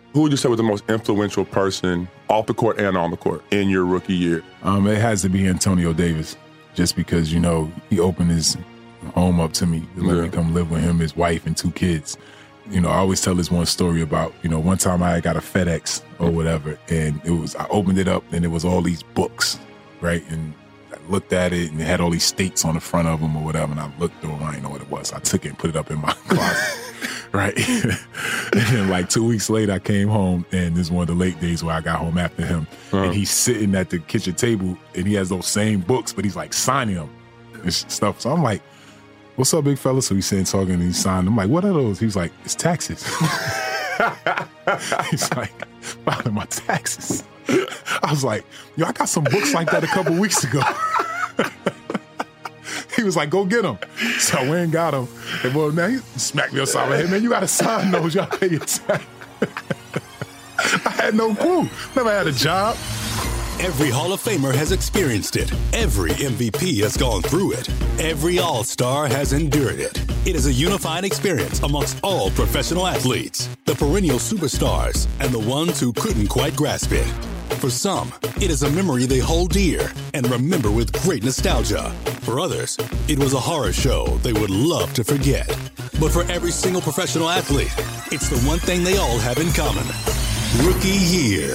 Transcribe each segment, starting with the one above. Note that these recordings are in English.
Who would you say was the most influential person off the court and on the court in your rookie year? It has to be Antonio Davis, just because, you know, he opened his home up to me to let me come live with him, his wife, and 2 kids. You know, I always tell this one story about, you know, one time I got a FedEx or whatever, and I opened it up and it was all these books, right? And I looked at it and it had all these states on the front of them or whatever, and I looked through them, I didn't know what it was. So I took it and put it up in my closet, right? And then like 2 weeks later, I came home, and this is one of the late days where I got home after him, and he's sitting at the kitchen table, and he has those same books, but he's like signing them and stuff. So I'm like, what's up, big fella? So he's sitting talking and he's signing. I'm like, what are those? He was like, it's taxes. He's like, filing my taxes. I was like, yo, I got some books like that a couple weeks ago. He was like, go get them. So I went and got them. And well, now he smacked me upside my head. Man, you got to sign those. Y'all pay your tax. I had no clue. Never had a job. Every Hall of Famer has experienced it. Every MVP has gone through it. Every All-Star has endured it. It is a unifying experience amongst all professional athletes, the perennial superstars, and the ones who couldn't quite grasp it. For some, it is a memory they hold dear and remember with great nostalgia. For others, it was a horror show they would love to forget. But for every single professional athlete, it's the one thing they all have in common. Rookie year.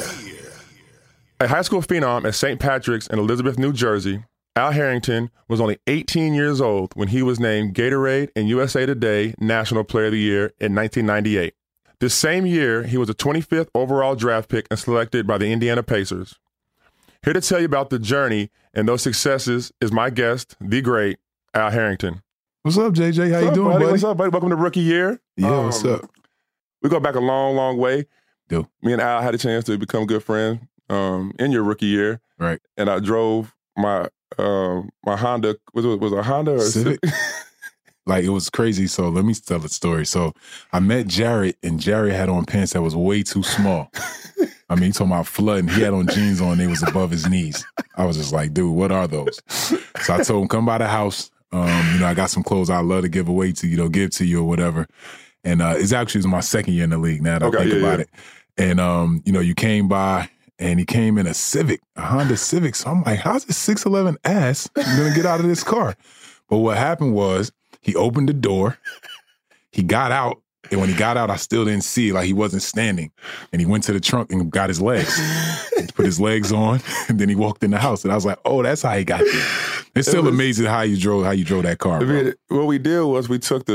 A high school phenom at St. Patrick's in Elizabeth, New Jersey, Al Harrington was only 18 years old when he was named Gatorade and USA Today National Player of the Year in 1998. This same year, he was a 25th overall draft pick and selected by the Indiana Pacers. Here to tell you about the journey and those successes is my guest, the great Al Harrington. What's up, JJ? How you doing, buddy? What's up, buddy? Welcome to Rookie Year. Yeah, what's up? We go back a long, long way. Do. Me and Al had a chance to become good friends in your rookie year. Right. And I drove my Honda. Was it a Honda or Civic? Like, it was crazy. So let me tell the story. So I met Jared, and Jared had on pants that was way too small. I mean, he talking about flooding. He had on jeans on. They was above his knees. I was just like, dude, what are those? So I told him, come by the house. I got some clothes I'd love to give away to you, give to you or whatever. And it's actually my second year in the league now that I think about it. And, you came by, and he came in a Civic, a Honda Civic. So I'm like, how's this 6'11" ass going to get out of this car? But what happened was he opened the door, he got out, and when he got out, I still didn't see, like he wasn't standing. And he went to the trunk and got his legs. He put his legs on, and then he walked in the house. And I was like, oh, that's how he got there. It's still amazing how you drove that car, bro. I mean, what we did was we took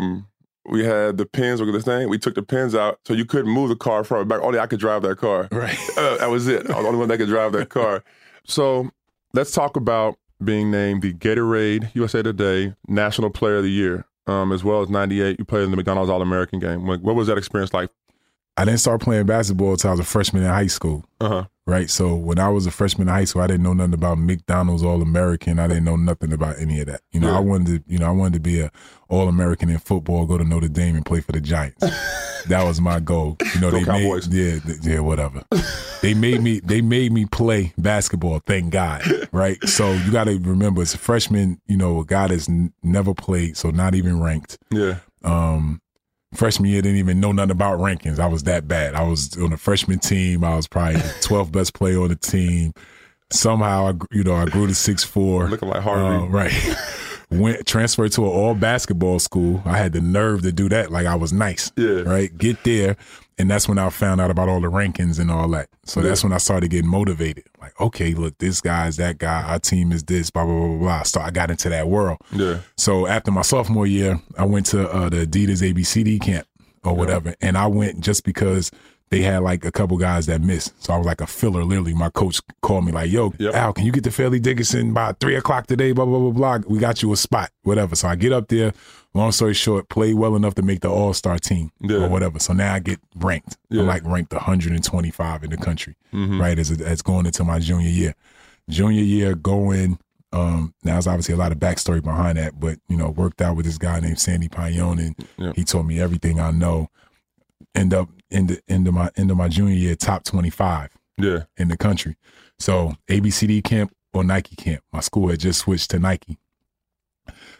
we had the pins with this thing. We took the pins out so you couldn't move the car front and back. Only I could drive that car. Right. That was it. I was the only one that could drive that car. So let's talk about being named the Gatorade USA Today National Player of the Year, as well as 98. You played in the McDonald's All-American game. What was that experience like? I didn't start playing basketball until I was a freshman in high school. Right. So when I was a freshman in high school, I didn't know nothing about McDonald's All-American. I didn't know nothing about any of that. I wanted to be a All-American in football, go to Notre Dame and play for the Giants. That was my goal. Go Cowboys. Whatever. They made me play basketball, thank God. Right. So you got to remember, as a freshman, a guy that's never played, so not even ranked. Yeah. Freshman year, didn't even know nothing about rankings. I was that bad. I was on the freshman team. I was probably the 12th best player on the team. Somehow, I grew to 6'4". Looking like Harvey. Right. Transferred to an all basketball school. I had the nerve to do that like I was nice. Yeah. Right. Get there. And that's when I found out about all the rankings and all that. So that's when I started getting motivated. Like, okay, look, this guy's that guy. Our team is this, blah, blah, blah, blah. So I got into that world. Yeah. So after my sophomore year, I went to the Adidas ABCD camp or whatever. And I went just because they had like a couple guys that missed. So I was like a filler, literally. My coach called me like, yo, Al, can you get to Fairleigh Dickinson by 3 o'clock today? Blah, blah, blah, blah. We got you a spot, whatever. So I get up there. Long story short, played well enough to make the all-star team or whatever. So now I get ranked. I'm like ranked 125 in the country, right, as going into my junior year. Junior year going, now there's obviously a lot of backstory behind that, but, worked out with this guy named Sandy Paglione, and he taught me everything I know. End up end of my junior year, top 25 in the country. So ABCD camp or Nike camp. My school had just switched to Nike.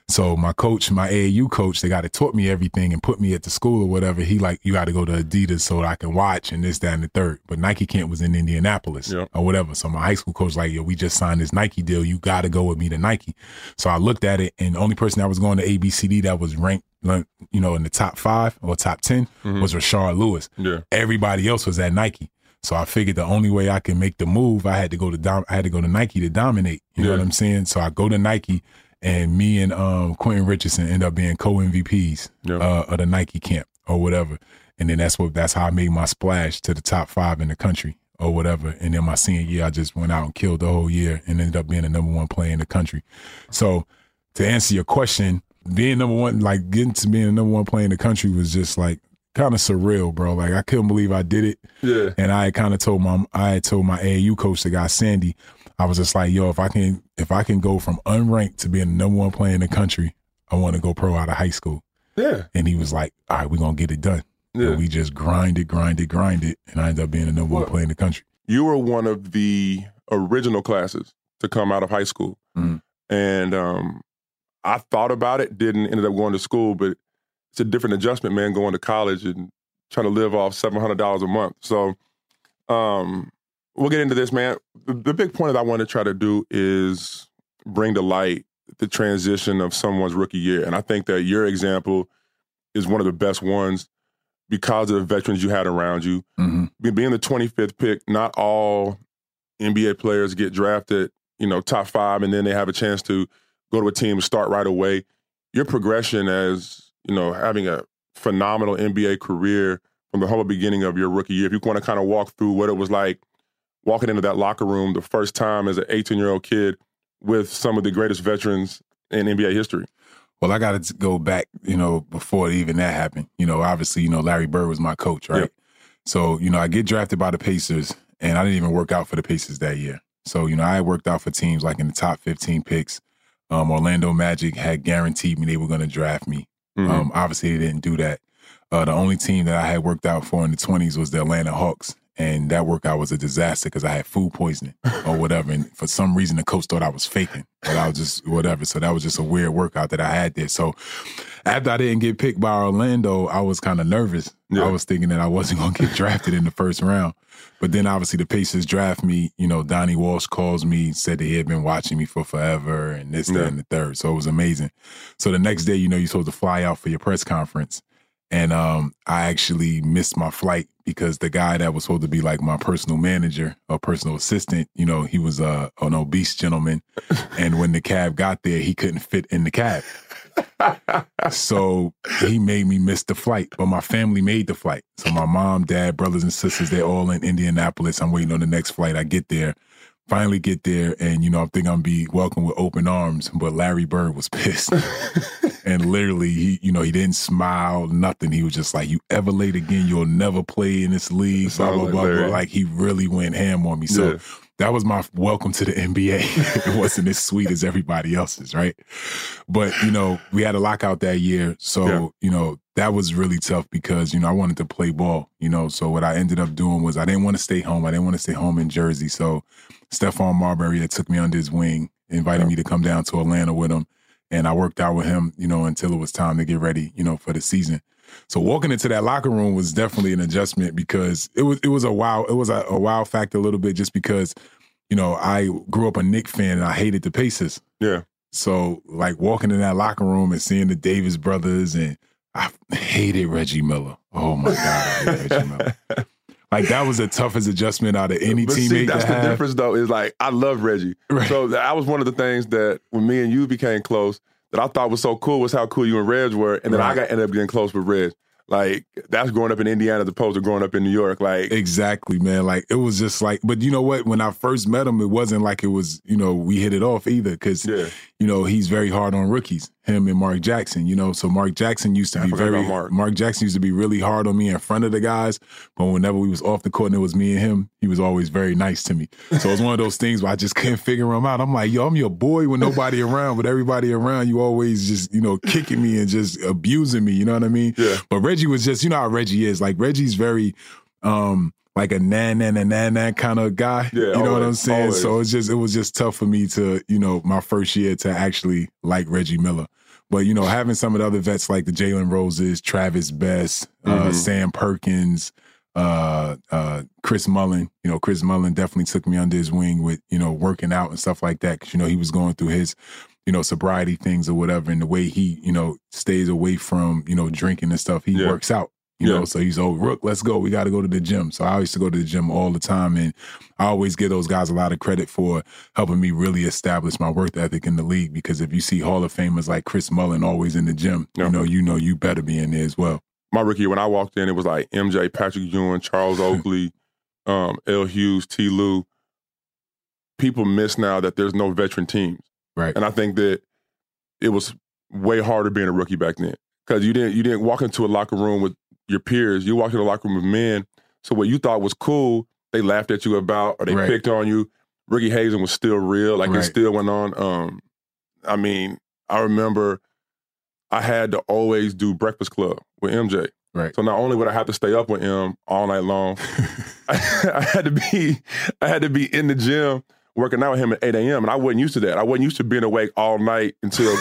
So my coach, my AAU coach, the guy that taught me everything and put me at the school or whatever, he like, you got to go to Adidas so that I can watch and this, that, and the third. But Nike camp was in Indianapolis or whatever. So my high school coach like, yo, we just signed this Nike deal. You got to go with me to Nike. So I looked at it, and the only person that was going to ABCD that was ranked, you know, in the top 5 or top 10 was Rashard Lewis. Yeah. Everybody else was at Nike. So I figured the only way I can make the move, I had to go to Nike to dominate. You know what I'm saying? So I go to Nike. And me and Quentin Richardson end up being co-MVPs of the Nike camp or whatever. And then that's how I made my splash to the top 5 in the country or whatever. And then my senior year, I just went out and killed the whole year and ended up being the number 1 player in the country. So to answer your question, being number 1, like getting to being the number 1 player in the country was just like kind of surreal, bro. Like I couldn't believe I did it. Yeah. And I had told my AAU coach, the guy Sandy, I was just like, yo, if I can go from unranked to being the number 1 player in the country, I want to go pro out of high school. Yeah. And he was like, all right, we're going to get it done. Yeah. And we just grinded. And I ended up being the number 1 player in the country. You were one of the original classes to come out of high school. And I thought about it, didn't end up going to school, but it's a different adjustment, man, going to college and trying to live off $700 a month. So, we'll get into this, man. The big point that I want to try to do is bring to light the transition of someone's rookie year. And I think that your example is one of the best ones because of the veterans you had around you. Being the 25th pick, not all NBA players get drafted, you know, top 5, and then they have a chance to go to a team and start right away. Your progression as, you know, having a phenomenal NBA career from the whole beginning of your rookie year, if you want to kind of walk through what it was like walking into that locker room the first time as an 18-year-old kid with some of the greatest veterans in NBA history. Well, I got to go back, you know, before even that happened. You know, obviously, you know, Larry Bird was my coach, right? Yep. So, you know, I get drafted by the Pacers, and I didn't even work out for the Pacers that year. So, you know, I worked out for teams like in the top 15 picks. Orlando Magic had guaranteed me they were going to draft me. Obviously, they didn't do that. The only team that I had worked out for in the 20s was the Atlanta Hawks. And that workout was a disaster because I had food poisoning or whatever. And for some reason, the coach thought I was faking. But I was just whatever. So that was just a weird workout that I had there. So after I didn't get picked by Orlando, I was kind of nervous. Yeah. I was thinking that I wasn't going to get drafted in the first round. But then obviously the Pacers draft me. You know, Donnie Walsh calls me, said that he had been watching me for forever and this, that, and the third. So it was amazing. So the next day, you know, you're supposed to fly out for your press conference. And I actually missed my flight because the guy that was supposed to be like my personal manager or personal assistant, you know, he was an obese gentleman. And when the cab got there, he couldn't fit in the cab. So he made me miss the flight, but my family made the flight. So my mom, dad, brothers and sisters, they're all in Indianapolis. I'm waiting on the next flight. I get there. Finally get there, and, you know, I'm thinking I'm be welcomed with open arms, but Larry Bird was pissed. And literally, he didn't smile, nothing. He was just like, you ever late again, you'll never play in this league, blah, blah, blah, blah. Like, he really went ham on me. So that was my welcome to the NBA. It wasn't as sweet as everybody else's, right? But, you know, we had a lockout that year. So, you know, that was really tough because, you know, I wanted to play ball, you know. So what I ended up doing was I didn't want to stay home. I didn't want to stay home in Jersey. So Stephon Marbury that took me under his wing, invited me to come down to Atlanta with him. And I worked out with him, you know, until it was time to get ready, you know, for the season. So walking into that locker room was definitely an adjustment because it was a wow factor a little bit just because, you know, I grew up a Knicks fan and I hated the Pacers. Yeah. So like walking in that locker room and seeing the Davis brothers, and I hated Reggie Miller. Oh my God, I hated Reggie Miller. Like, that was the toughest adjustment out of any teammate. That's the difference, though, is like, I love Reggie. Right. So that was one of the things that when me and you became close that I thought was so cool was how cool you and Reg were. And then I ended up getting close with Reg. Like, that's growing up in Indiana as opposed to growing up in New York. Like, exactly, man. Like, it was just like, but you know what? When I first met him, it wasn't like it was, you know, we hit it off either. Because, you know, he's very hard on rookies, him and Mark Jackson, you know. So Mark Jackson used to be Mark Jackson used to be really hard on me in front of the guys. But whenever we was off the court and it was me and him, he was always very nice to me. So it was one of those things where I just couldn't figure him out. I'm like, yo, I'm your boy when nobody around, but everybody around, you always just, you know, kicking me and just abusing me. You know what I mean? Yeah. But Reggie was just, you know how Reggie is. Like, Reggie's very, like a na kind of guy. Yeah, you know what I'm saying? Always. So it was just tough for me to, you know, my first year to actually like Reggie Miller. But, having some of the other vets like the Jalen Roses, Travis Best, Sam Perkins, Chris Mullen. Chris Mullen definitely took me under his wing with, working out and stuff like that. Because, he was going through his, sobriety things or whatever. And the way he, stays away from, drinking and stuff, he works out. So he's, Rook, let's go. We got to go to the gym. So I used to go to the gym all the time. And I always give those guys a lot of credit for helping me really establish my work ethic in the league. Because if you see Hall of Famers like Chris Mullen always in the gym, you better be in there as well. My rookie year, when I walked in, it was like MJ, Patrick Ewing, Charles Oakley, L. Hughes, T. Lue. People miss now that there's no veteran teams. Right. And I think that it was way harder being a rookie back then. Because you didn't walk into a locker room with your peers. You walked into a locker room with men. So what you thought was cool, they laughed at you about or they picked on you. Ricky Hazen was still real. Like it still went on. I remember I had to always do Breakfast Club with MJ. Right. So not only would I have to stay up with him all night long, I had to be in the gym working out with him at 8 a.m. And I wasn't used to that. I wasn't used to being awake all night until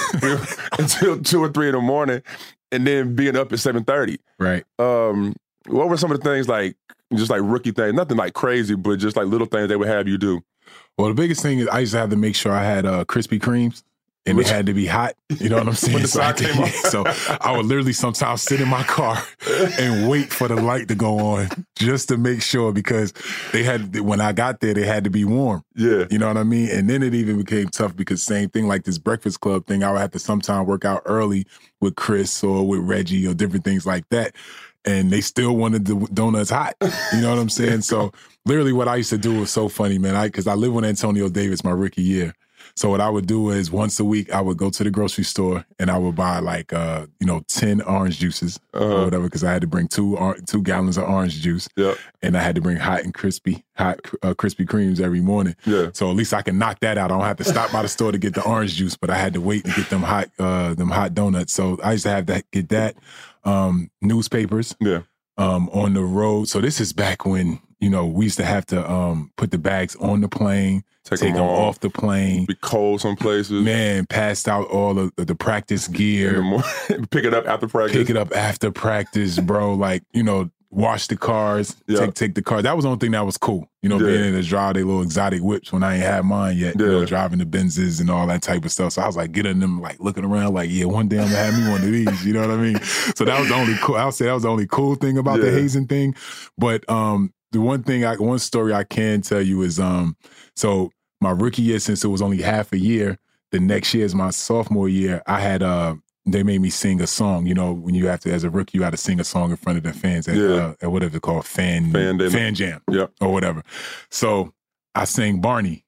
2 or 3 in the morning and then being up at 7:30. Right. What were some of the things just like rookie things? Nothing like crazy, but just like little things they would have you do. Well, the biggest thing is I used to have to make sure I had Krispy Kremes. And it had to be hot. You know what I'm saying? When the sun came on. So I would literally sometimes sit in my car and wait for the light to go on just to make sure, because when I got there, they had to be warm. Yeah. You know what I mean? And then it even became tough because same thing like this Breakfast Club thing, I would have to sometimes work out early with Chris or with Reggie or different things like that. And they still wanted the donuts hot. You know what I'm saying? So literally what I used to do was so funny, man. Because I lived with Antonio Davis my rookie year. So what I would do is once a week, I would go to the grocery store and I would buy 10 orange juices or whatever, because I had to bring 2 gallons of orange juice. Yeah. And I had to bring hot Krispy Kremes every morning. Yeah. So at least I can knock that out. I don't have to stop by the store to get the orange juice, but I had to wait to get them hot donuts. So I used to have get that. Newspapers. Yeah. On the road. So this is back when, we used to have to put the bags on the plane, take them off the plane. Be cold some places. Man, passed out all of the practice gear. Pick it up after practice. Bro. Wash the cars, take the car. That was the only thing that was cool. Being able to drive their little exotic whips when I ain't had mine yet. Driving the Benzes and all that type of stuff. So I was getting them, looking around one day I'm gonna have me one of these. You know what I mean? So that was the only cool. I'll say that was the only cool thing about the hazing thing. But the one story I can tell you is so my rookie year, since it was only half a year, the next year is my sophomore year. I had they made me sing a song. When you have to, as a rookie, you had to sing a song in front of the fans at whatever it's called, fan jam, or whatever. So I sang Barney.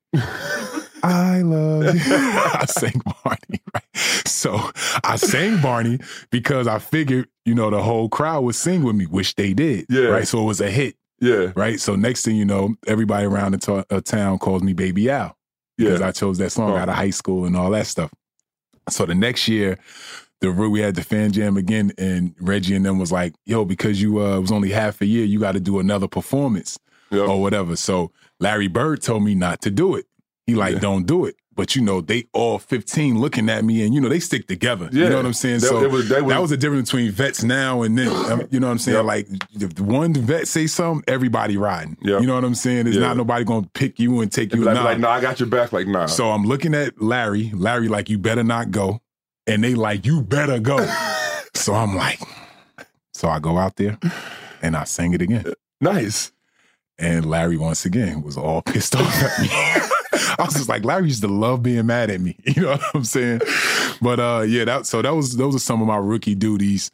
I love you. I sang Barney, right? So I sang Barney because I figured, the whole crowd would sing with me, which they did, right? So it was a hit, right? So next thing you know, everybody around the town calls me Baby Al because I chose that song out of high school and all that stuff. So the next year, we had the fan jam again, and Reggie and them was like, yo, because you it was only half a year, you got to do another performance or whatever. So Larry Bird told me not to do it. He don't do it. But, they all 15 looking at me and, they stick together. Yeah. You know what I'm saying? So that was the difference between vets now and then. You know what I'm saying? If one vet say something, everybody riding. You know what I'm saying? There's not nobody going to pick you and take you. No, I got your back. Nah. So I'm looking at Larry. Larry you better not go. And they you better go. So I'm so I go out there and I sang it again. Nice. And Larry, once again, was all pissed off at me. I was just Larry used to love being mad at me. You know what I'm saying? But those are some of my rookie duties.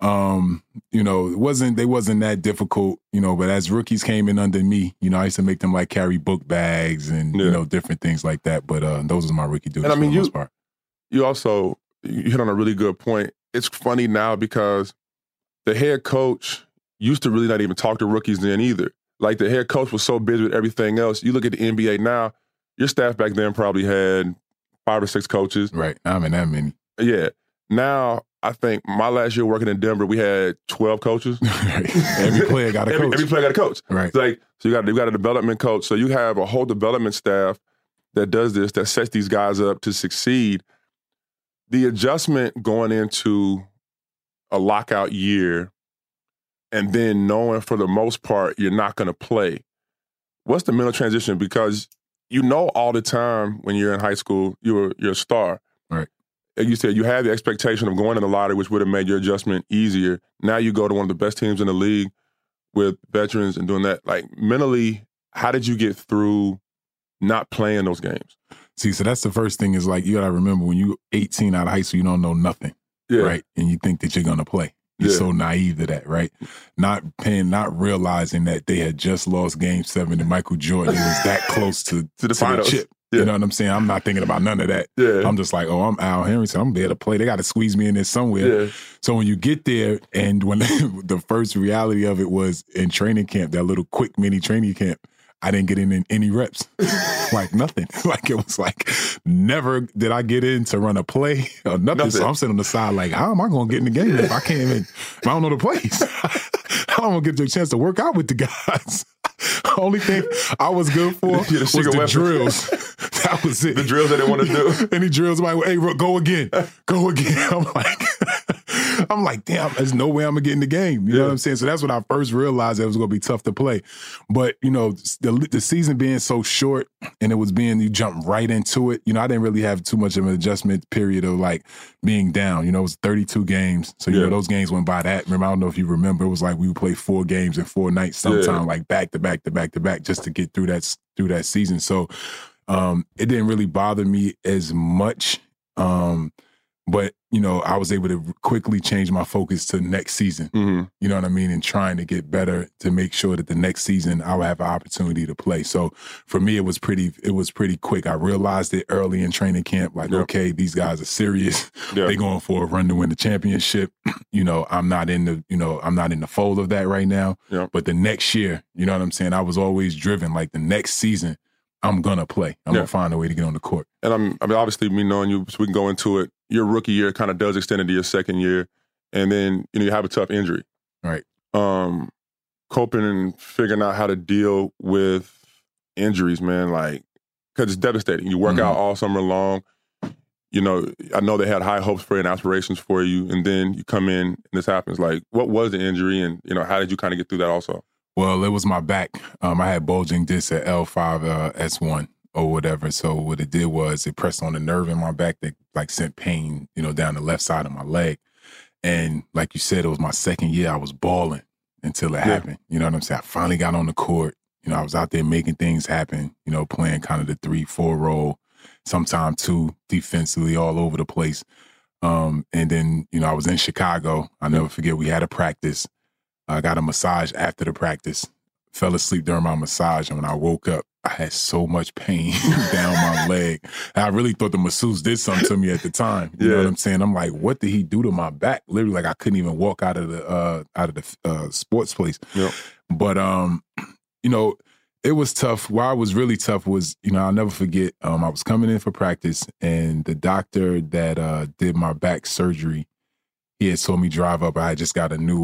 They wasn't that difficult, but as rookies came in under me, I used to make them carry book bags and, different things like that. But those are my rookie duties for the most part. You also, you hit on a really good point. It's funny now because the head coach used to really not even talk to rookies then either. The head coach was so busy with everything else. You look at the NBA now, your staff back then probably had 5 or 6 coaches. Right. I mean, that many. Yeah. Now, I think my last year working in Denver, we had 12 coaches. Right. Every player got a coach. Every player got a coach. Right. So you got a development coach. So you have a whole development staff that does this, that sets these guys up to succeed. the adjustment going into a lockout year and then knowing for the most part you're not going to play, what's the mental transition? Because you know all the time when you're in high school, you're a star. Right. And you said you had the expectation of going in the lottery, which would have made your adjustment easier. Now you go to one of the best teams in the league with veterans and doing that. Like, mentally, how did you get through not playing those games? See, so that's the first thing is like, you got to remember when you're 18 out of high school, you don't know nothing, right? And you think that you're going to play. You're so naive to that, right? Not realizing that they had just lost Game 7 to Michael Jordan. It was that close to the chip. Yeah. You know what I'm saying? I'm not thinking about none of that. Yeah. I'm just like, oh, I'm Al Harrington. I'm going to be able to play. They got to squeeze me in there somewhere. Yeah. So when you get there, and when the first reality of it was in training camp, that little quick mini training camp, I didn't get in any reps. Like nothing. Like it was like never did I get in to run a play or nothing. So I'm sitting on the side like, how am I going to get in the game if I don't know the plays? How am I going to get a chance to work out with the guys? The only thing I was good for was the drills. That was it. The drills I didn't want to do. Any drills, I'm like, hey, go again. Go again. I'm like, damn, there's no way I'm going to get in the game. You know what I'm saying? So that's when I first realized it was going to be tough to play. But, you know, the season being so short and it was you jump right into it, you know, I didn't really have too much of an adjustment period of like being down. You know, it was 32 games. So, you know, those games went by that. Remember, I don't know if you remember, it was like we would play 4 games in 4 nights sometime, like back to back to back to back just to get through that season. So it didn't really bother me as much. But, you know, I was able to quickly change my focus to next season, you know what I mean? And trying to get better to make sure that the next season I would have an opportunity to play. So for me, it was pretty quick. I realized it early in training camp, like, okay, these guys are serious. They're going for a run to win the championship. You know, I'm not in the fold of that right now. But the next year, you know what I'm saying? I was always driven, like the next season, I'm going to play. I'm going to find a way to get on the court. And I mean, obviously, me knowing you, so we can go into it. Your rookie year kind of does extend into your second year. And then, you know, you have a tough injury. Right. Coping and figuring out how to deal with injuries, man, like, because it's devastating. You work out all summer long. You know, I know they had high hopes for you and aspirations for you. And then you come in and this happens. Like, what was the injury? And, you know, how did you kind of get through that also? Well, it was my back. I had bulging disc at L5, S1 or whatever. So what it did was it pressed on the nerve in my back that like sent pain, you know, down the left side of my leg. And like you said, it was my second year. I was balling until it happened. You know what I'm saying? I finally got on the court. You know, I was out there making things happen, you know, playing kind of the 3-4 role, sometimes 2 defensively all over the place. And then, you know, I was in Chicago. I'll never forget, we had a practice. I got a massage after the practice, fell asleep during my massage. And when I woke up, I had so much pain down my leg. And I really thought the masseuse did something to me at the time. You know what I'm saying? I'm like, what did he do to my back? Literally, like I couldn't even walk out of the sports place. But, you know, it was tough. Why it was really tough was, you know, I'll never forget, I was coming in for practice and the doctor that did my back surgery, he had saw me drive up. I had just got a new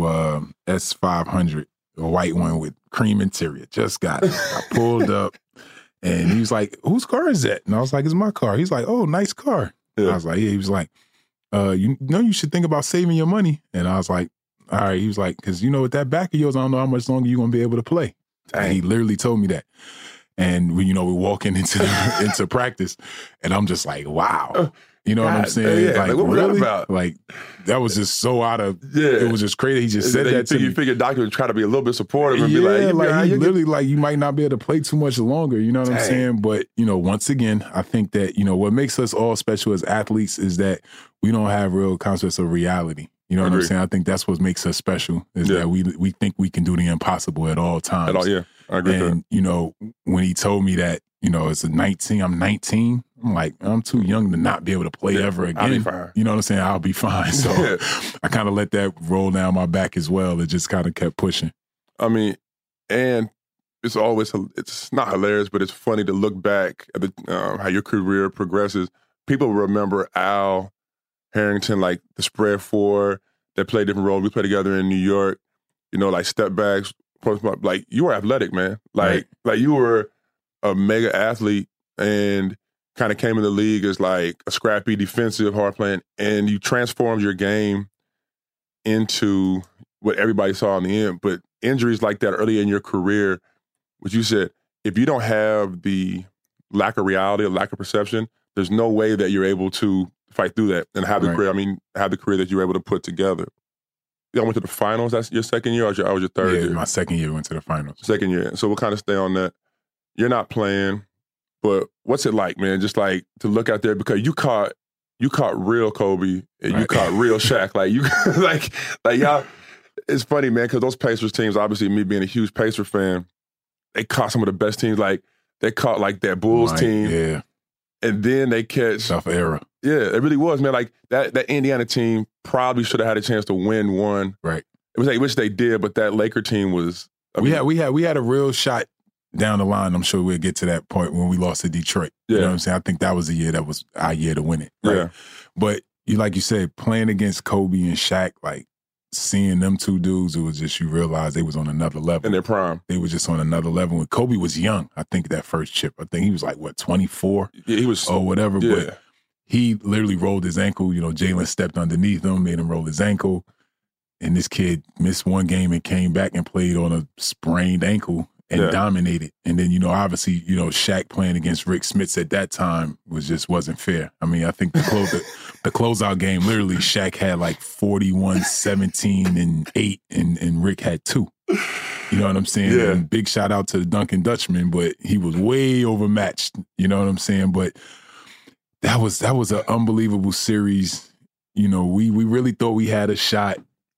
S500, a white one with cream interior. Just got it. I pulled up and he was like, whose car is that? And I was like, it's my car. He's like, oh, nice car. I was like, yeah. He was like, you know, you should think about saving your money. And I was like, all right. He was like, because, you know, with that back of yours, I don't know how much longer you're going to be able to play. And he literally told me that. And we, you know, we're walking into practice and I'm just like, wow. You know what I'm saying? Yeah. Like what was really? that about? Like, that was just so out of, it was just crazy. He just said that to me. You figured doctor would try to be a little bit supportive and be like he literally like, you might not be able to play too much longer. You know what I'm saying? But, you know, once again, I think that, you know, what makes us all special as athletes is that we don't have real concepts of reality. You know what I'm saying? I think that's what makes us special is that we think we can do the impossible at all times. At all, I agree with that. You know, when he told me that, you know, I'm 19, I'm like, I'm too young to not be able to play ever again. I'll be fine. You know what I'm saying? I'll be fine. So I kind of let that roll down my back as well. It just kind of kept pushing. I mean, and it's not hilarious, but it's funny to look back at the, how your career progresses. People remember Al Harrington, like the spread 4 that played different roles. We played together in New York, you know, like step backs. Like you were athletic, man. Like you were a mega athlete and kind of came in the league as like a scrappy, defensive, hard playing, and you transformed your game into what everybody saw in the end. But injuries like that early in your career, which you said, if you don't have the lack of reality, or lack of perception, there's no way that you're able to fight through that and have the career. I mean, have the career that you were able to put together. You went to the finals. That's your second year, or was your third year? Yeah, my second year went to the finals. Second year. So we'll kind of stay on that. You're not playing, but what's it like, man? Just like to look out there, because you caught real Kobe and you caught real Shaq. Like you, like y'all. It's funny, man, because those Pacers teams, obviously, me being a huge Pacer fan, they caught some of the best teams. Like they caught like that Bulls team, yeah, and then they catch tough era. Yeah, it really was, man. Like that Indiana team probably should have had a chance to win one. Right. It was like, which they did, but that Laker team was. We had a real shot down the line. I'm sure we'll get to that point when we lost to Detroit. Yeah. You know what I'm saying? I think that was the year that was our year to win it. Right? Yeah. But like you said, playing against Kobe and Shaq, like seeing them two dudes, it was just, you realize they was on another level. In their prime. They were just on another level. When Kobe was young, I think that first chip, I think he was like, 24? Yeah, he was. Or whatever. Yeah. But he literally rolled his ankle. You know, Jalen stepped underneath him, made him roll his ankle. And this kid missed one game and came back and played on a sprained ankle and dominated. And then, you know, obviously, you know, Shaq playing against Rick Smits at that time wasn't fair. I mean, I think the closeout game, literally Shaq had like 41, 17, and 8, and Rick had 2. You know what I'm saying? Yeah. And big shout out to the Duncan Dutchman, but he was way overmatched. You know what I'm saying? But that was an unbelievable series. You know, we really thought we had a shot,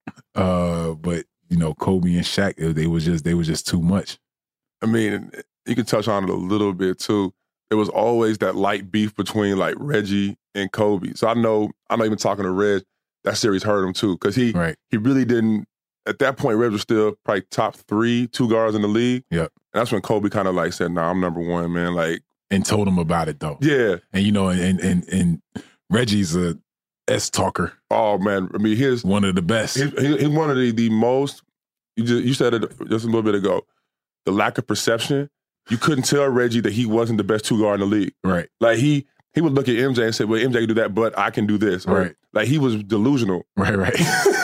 but you know, Kobe and Shaq, they was just too much. I mean, you can touch on it a little bit too. There was always that light beef between like Reggie and Kobe. So I know, I'm not even talking to Reg, that series hurt him too, because he really didn't. At that point, Reg was still probably top 3 two guards in the league. Yeah, and that's when Kobe kind of like said, "Nah, I'm number one, man." Like, and told him about it though. Yeah, and you know, and Reggie's a S talker. Oh man, I mean, he's one of the best. He's one of the most. You said it just a little bit ago. The lack of perception. You couldn't tell Reggie that he wasn't the best two guard in the league. Right. Like he would look at MJ and say, "Well, MJ can do that, but I can do this." Or, right. Like he was delusional. Right.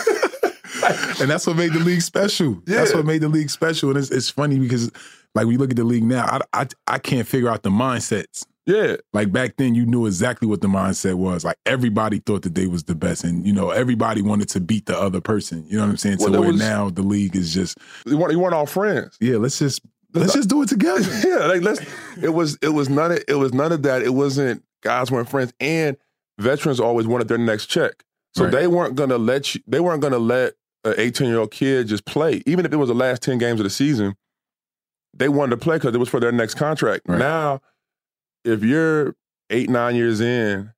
And that's what made the league special. Yeah. That's what made the league special. And it's funny because, like, we look at the league now, I can't figure out the mindsets. Yeah. Like, back then, you knew exactly what the mindset was. Like, everybody thought that they was the best. And, you know, everybody wanted to beat the other person. You know what I'm saying? Well, so where now the league is just... You weren't all friends. Yeah, let's just do it together. Yeah, like it was none of that. It wasn't guys weren't friends. And veterans always wanted their next check. So they weren't gonna let an 18-year-old kid just play. Even if it was the last 10 games of the season, they wanted to play because it was for their next contract. Right. Now, if you're 8-9 years in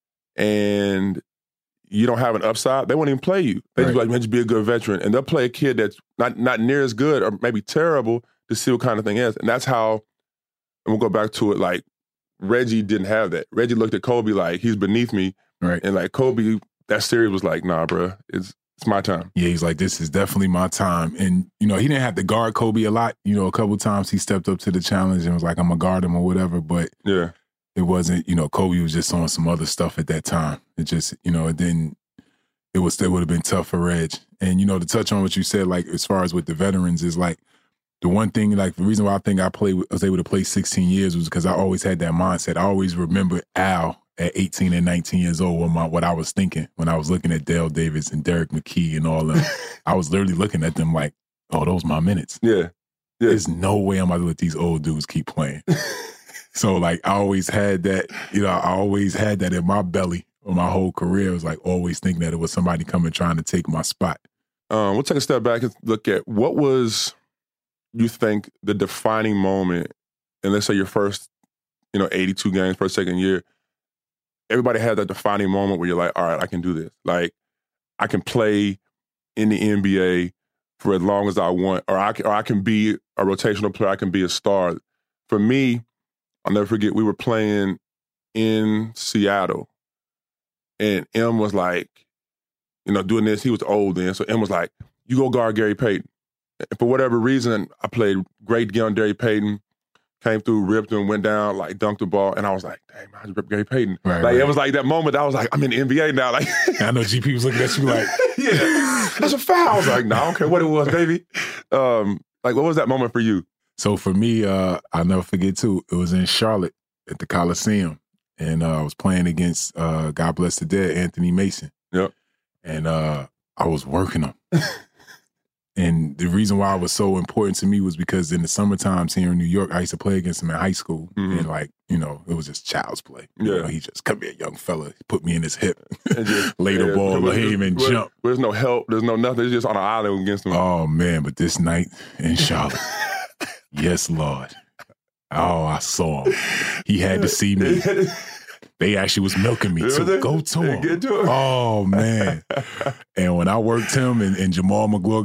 and you don't have an upside, they won't even play you. They just be like, man, just be a good veteran. And they'll play a kid that's not near as good or maybe terrible to see what kind of thing is. And that's how, and we'll go back to it, like, Reggie didn't have that. Reggie looked at Kobe like, he's beneath me. Right. And like Kobe, that series was like, nah, bro, it's my time. Yeah, he's like, this is definitely my time. And, you know, he didn't have to guard Kobe a lot. You know, a couple times he stepped up to the challenge and was like, I'm going to guard him or whatever. But it wasn't, you know, Kobe was just on some other stuff at that time. It just, you know, it would have been tough for Reg. And, you know, to touch on what you said, like, as far as with the veterans is like, the one thing, like, the reason why I think I was able to play 16 years was because I always had that mindset. I always remember Al at 18 and 19 years old, what I was thinking when I was looking at Dale Davis and Derek McKee and all them. I was literally looking at them like, oh, those my minutes. Yeah. There's no way I'm about to let these old dudes keep playing. So, like, I always had that, you know, I always had that in my belly for my whole career. It was like always thinking that it was somebody coming trying to take my spot. We'll take a step back and look at what was, you think, the defining moment, and let's say your first, 82 games per second year. Everybody had that defining moment where you're like, all right, I can do this. Like, I can play in the NBA for as long as I want, or I can be a rotational player, I can be a star. For me, I'll never forget, we were playing in Seattle, and M was like, doing this. He was old then, so M was like, you go guard Gary Payton. And for whatever reason, I played great against Gary Payton. came through, ripped and went down, like dunked the ball, and I was like, "Dang, man, I just ripped Gary Payton." Right. It was like that moment. I was like, "I'm in the NBA now." Like, I know GP was looking at you like, "Yeah, that's a foul." I was like, "No, I don't care what it was, baby." What was that moment for you? So for me, I'll never forget too. It was in Charlotte at the Coliseum, and I was playing against God bless the dead, Anthony Mason. Yep. And I was working him. And the reason why it was so important to me was because in the summer times here in New York, I used to play against him in high school. And it was just child's play. Yeah. He just, come here, young fella, he put me in his hip, And just, lay the ball, lay him and jump. There's no help. There's no nothing. It's just on an island against him. Oh, man, but this night in Charlotte, yes, Lord. Oh, I saw him. He had to see me. They actually was milking me to go to him. Get to him. Oh, man. And when I worked him and Jamal McGlow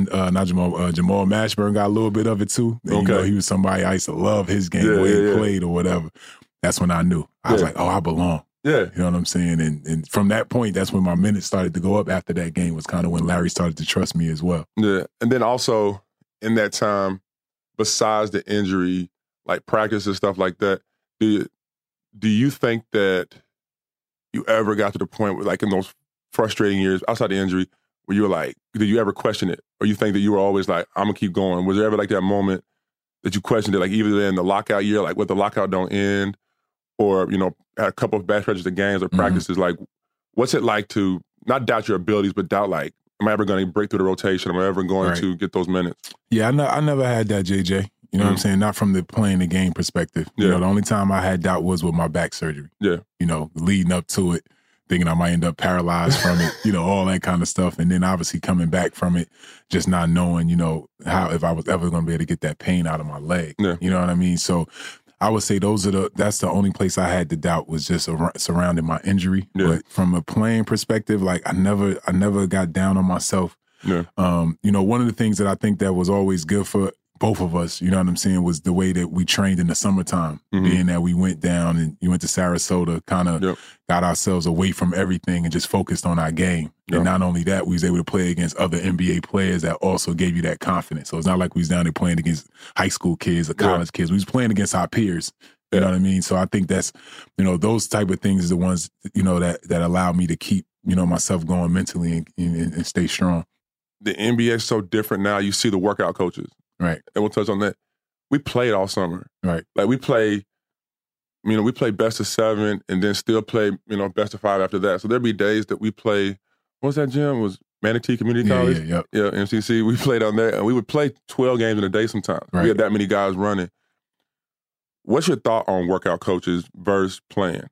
Jamal Mashburn got a little bit of it too. And, he was somebody I used to love his game, the way he played or whatever. That's when I knew. I was like, oh, I belong. Yeah. You know what I'm saying? And from that point, that's when my minutes started to go up after that game was kind of when Larry started to trust me as well. Yeah. And then also in that time, besides the injury, like practice and stuff like that, do you think that you ever got to the point where, like in those frustrating years outside the injury, where you were like, did you ever question it? Or you think that you were always like, I'm going to keep going? Was there ever like that moment that you questioned it, like either in the lockout year, like what the lockout don't end, or, had a couple of bad stretches of games or practices, like what's it like to not doubt your abilities, but doubt like, am I ever going to break through the rotation? Am I ever going to get those minutes? Yeah, I never had that, JJ. You know what I'm saying? Not from the playing the game perspective. Yeah. The only time I had doubt was with my back surgery. Yeah. Leading up to it, thinking I might end up paralyzed from it, all that kind of stuff. And then obviously coming back from it, just not knowing, how, if I was ever going to be able to get that pain out of my leg. Yeah. You know what I mean? So I would say that's the only place I had the doubt was just surrounding my injury. Yeah. But from a playing perspective, like I never got down on myself. Yeah. One of the things that I think that was always good for both of us, you know what I'm saying, was the way that we trained in the summertime, being that we went down and you went to Sarasota, kind of got ourselves away from everything and just focused on our game. Yep. And not only that, we was able to play against other NBA players that also gave you that confidence. So it's not like we was down there playing against high school kids or college kids. We was playing against our peers. You know what I mean? So I think that's, those type of things is the ones, that allow me to keep, myself going mentally and stay strong. The NBA is so different now. You see the workout coaches. Right. And we'll touch on that. We played all summer. Right. Like we play best of 7 and then still play, best of 5 after that. So there'd be days that we play, what's that gym? Was Manatee Community College? Yeah, MCC. We played on there and we would play 12 games in a day sometimes. Right. We had that many guys running. What's your thought on workout coaches versus playing?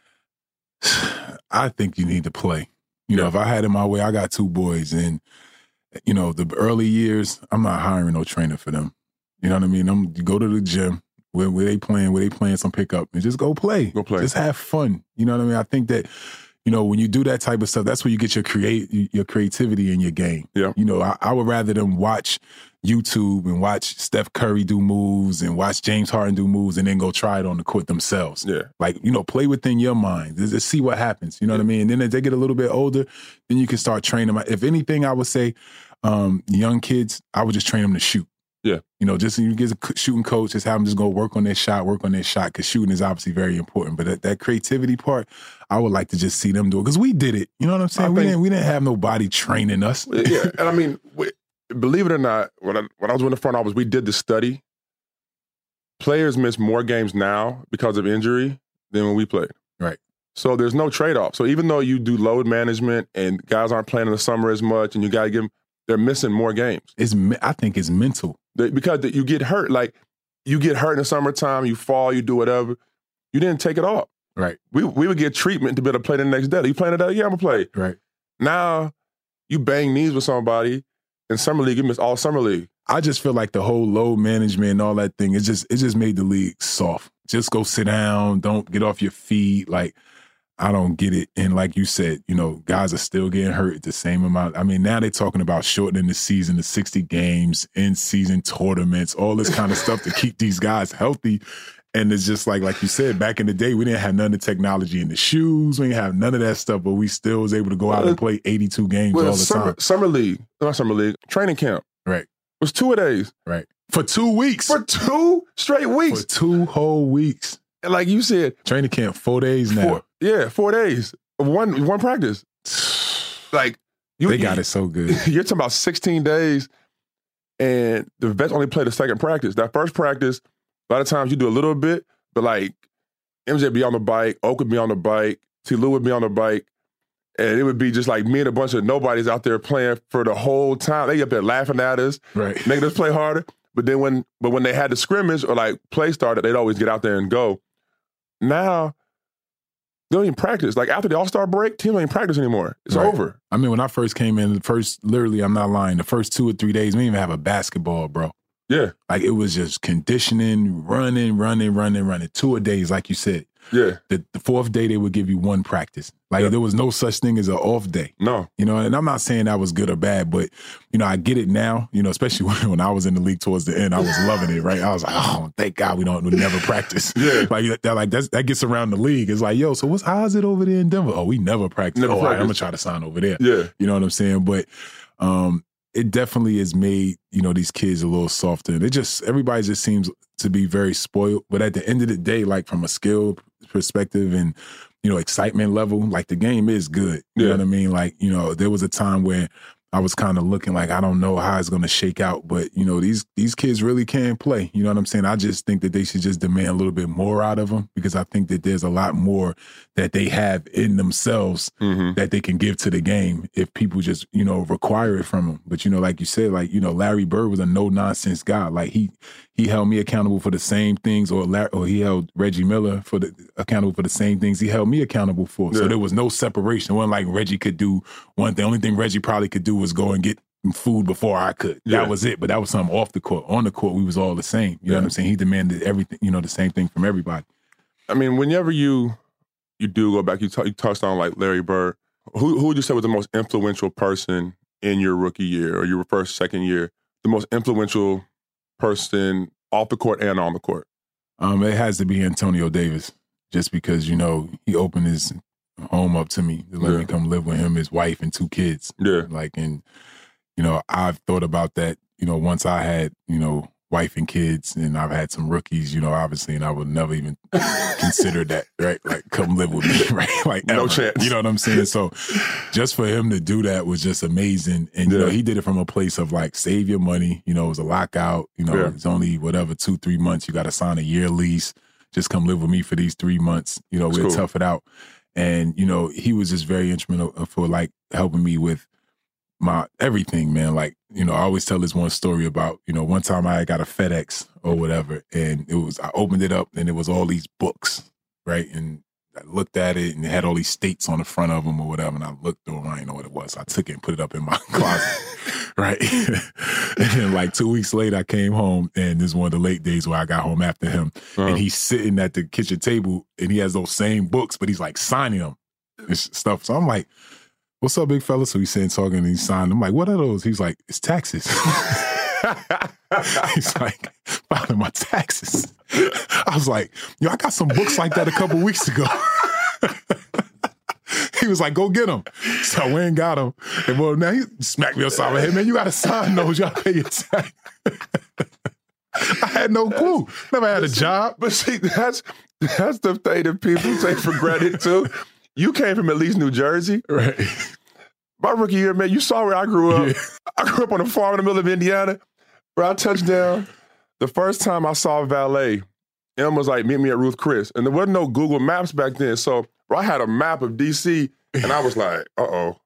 I think you need to play. If I had it my way, I got 2 boys and the early years, I'm not hiring no trainer for them. You know what I mean? You go to the gym where they playing some pickup and just go play. Go play. Just have fun. You know what I mean? I think that, when you do that type of stuff, that's where you get your creativity in your game. Yeah. I would rather them watch YouTube and watch Steph Curry do moves and watch James Harden do moves and then go try it on the court themselves. Yeah. Like, play within your mind. Just see what happens. You know what I mean? And then as they get a little bit older, then you can start training them. If anything, I would say young kids, I would just train them to shoot. Yeah. Just you get a shooting coach, just have them just go work on their shot, because shooting is obviously very important. But that creativity part, I would like to just see them do it because we did it. You know what I'm saying? We didn't have nobody training us. Yeah. And I mean, believe it or not, when I was in the front office, we did the study. Players miss more games now because of injury than when we played. Right. So there's no trade-off. So even though you do load management and guys aren't playing in the summer as much and you got to give them, they're missing more games. I think it's mental. Because you get hurt. Like, you get hurt in the summertime, you fall, you do whatever. You didn't take it off. Right. We would get treatment to be able to play the next day. You playing today? Yeah, I'm going to play. Right. Now, you bang knees with somebody in summer league, you miss all summer league. I just feel like the whole load management and all that thing, it just made the league soft. Just go sit down, don't get off your feet. Like, I don't get it. And like you said, guys are still getting hurt at the same amount. I mean, now they're talking about shortening the season to 60 games, in-season tournaments, all this kind of stuff to keep these guys healthy. And it's just like you said, back in the day, we didn't have none of the technology in the shoes. We didn't have none of that stuff, but we still was able to go out and play 82 games all the time. Not summer league, training camp. Right. It was 2 days. Right. For 2 weeks. For 2 straight weeks. For 2 whole weeks. And like you said, training camp 4 days now. 4 days. One practice. Like they got it so good. You're talking about 16 days, and the vets only play the second practice. That first practice, a lot of times you do a little bit, but like MJ be on the bike, Oak would be on the bike, T. Lou would be on the bike, and it would be just like me and a bunch of nobodies out there playing for the whole time. They up there laughing at us, making us play harder. But then when they had the scrimmage or like play started, they'd always get out there and go. Now, they don't even practice. Like after the All-Star break, teams don't even practice anymore. It's over. I mean, when I first came in, literally, I'm not lying, the first 2 or 3 days, we didn't even have a basketball, bro. Yeah. Like it was just conditioning, running. 2 a days, like you said. Yeah. The 4th day, they would give you 1 practice. Like there was no such thing as an off day. No. You know, and I'm not saying that was good or bad, but, you know, I get it now, you know, especially when I was in the league towards the end, I was loving it, right? I was like, oh, thank God we never practice. Yeah. That gets around the league. It's like, yo, so how's it over there in Denver? Oh, we never practice. All right, I'm going to try to sign over there. Yeah. You know what I'm saying? But it definitely has made, you know, these kids a little softer. And everybody just seems to be very spoiled. But at the end of the day, like from a skill perspective and, you know, excitement level, like the game is good. You know what I mean? Like, you know, there was a time where I was kind of looking like, I don't know how it's going to shake out, but, you know, these kids really can play. You know what I'm saying? I just think that they should just demand a little bit more out of them, because I think that there's a lot more that they have in themselves that they can give to the game if people just, you know, require it from them. But, you know, like you said, like, you know, Larry Bird was a no-nonsense guy. Like he held me accountable for the same things, or he held Reggie Miller accountable for the same things he held me accountable for. So there was no separation. It wasn't like Reggie could do one thing. The only thing Reggie probably could do was go and get food before I could. That was it. But that was something off the court. On the court, we was all the same. You know what I'm saying? He demanded everything, you know, the same thing from everybody. I mean, whenever you do go back, you touched on like Larry Bird. Who would you say was the most influential person in your rookie year or your first, second year? The most influential person off the court and on the court? It has to be Antonio Davis, just because, you know, he opened his home up to me to let me come live with him, his wife, and 2 kids. Yeah. Like, and, you know, I've thought about that, you know, once I had, you know, wife and kids, and I've had some rookies, you know, obviously, and I would never even consider that, right? Like, come live with me, right? Like, no ever. chance. You know what I'm saying? So just for him to do that was just amazing. And, you know, he did it from a place of like, save your money. You know, it was a lockout. You know, it's only 2-3 months. You got to sign a year lease. Just come live with me for these 3 months. You know, we'll tough it out. And, you know, he was just very instrumental for like helping me with my everything, man. Like, you know, I always tell this one story about, you know, one time I got a FedEx or whatever, and I opened it up and it was all these books, right? And I looked at it and it had all these states on the front of them or whatever, and I looked through them, I didn't know what it was. So I took it and put it up in my closet, right? And then like 2 weeks later, I came home, and this is one of the late days where I got home after him, and he's sitting at the kitchen table and he has those same books, but he's like signing them and stuff. So I'm like, what's up, big fella? So he's sitting talking and he's signing. I'm like, what are those? He's like, it's taxes. He's like, filing my taxes. I was like, yo, I got some books like that a couple weeks ago. He was like, go get them. So I went and got them. And well, now he smacked me upside my head. Man, you got to sign those. You got to pay your tax. I had no clue. Never had a job. But see, that's the thing that people take for granted too. You came from at least New Jersey. Right. My rookie year, man, you saw where I grew up. Yeah. I grew up on a farm in the middle of Indiana where I touched down. The first time I saw Valet, Em was like, meet me at Ruth Chris. And there wasn't no Google Maps back then. So I had a map of D.C. and I was like, uh-oh.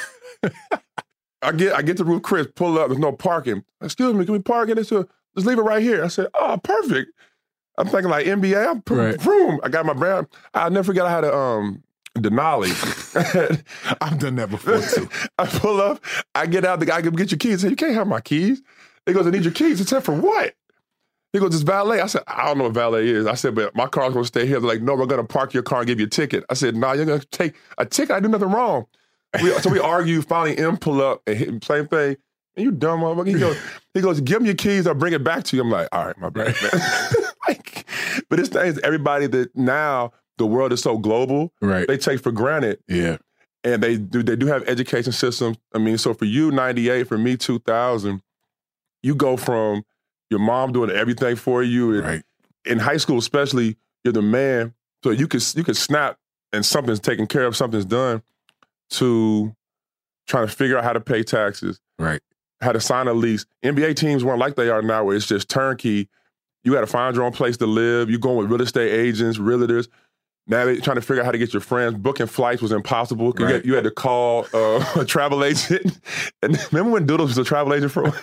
I get to Ruth Chris, pull up, there's no parking. Excuse me, can we park in this? Just leave it right here. I said, oh, perfect. I'm thinking like NBA. I'm boom. I got my brand. I'll never forget I had a Denali. I've done that before too. I pull up, I get out, the guy goes, get your keys. I say, you can't have my keys. He goes, I need your keys. I said, for what? He goes, it's valet. I said, I don't know what valet is. I said, but my car's going to stay here. They're like, no, we're going to park your car and give you a ticket. I said, nah, you're going to take a ticket. I do nothing wrong. So we argue, finally M pull up and hit him, same thing. And you dumb motherfucker. He goes, give him your keys, I'll bring it back to you. I'm like, all right, my bad, man. But this thing is everybody that now the world is so global, right? They take for granted. Yeah. And they do have education systems. I mean, so for you, 98, for me, 2000, you go from, your mom doing everything for you. And Right. in high school, especially, you're the man, so you could snap and something's taken care of, something's done, to trying to figure out how to pay taxes, Right. how to sign a lease. NBA teams weren't like they are now, where it's just turnkey. You got to find your own place to live. You're going with real estate agents, realtors. Now they're trying to figure out how to get your friends. Booking flights was impossible. Right. You had to call a travel agent. And remember when Doodles was a travel agent for?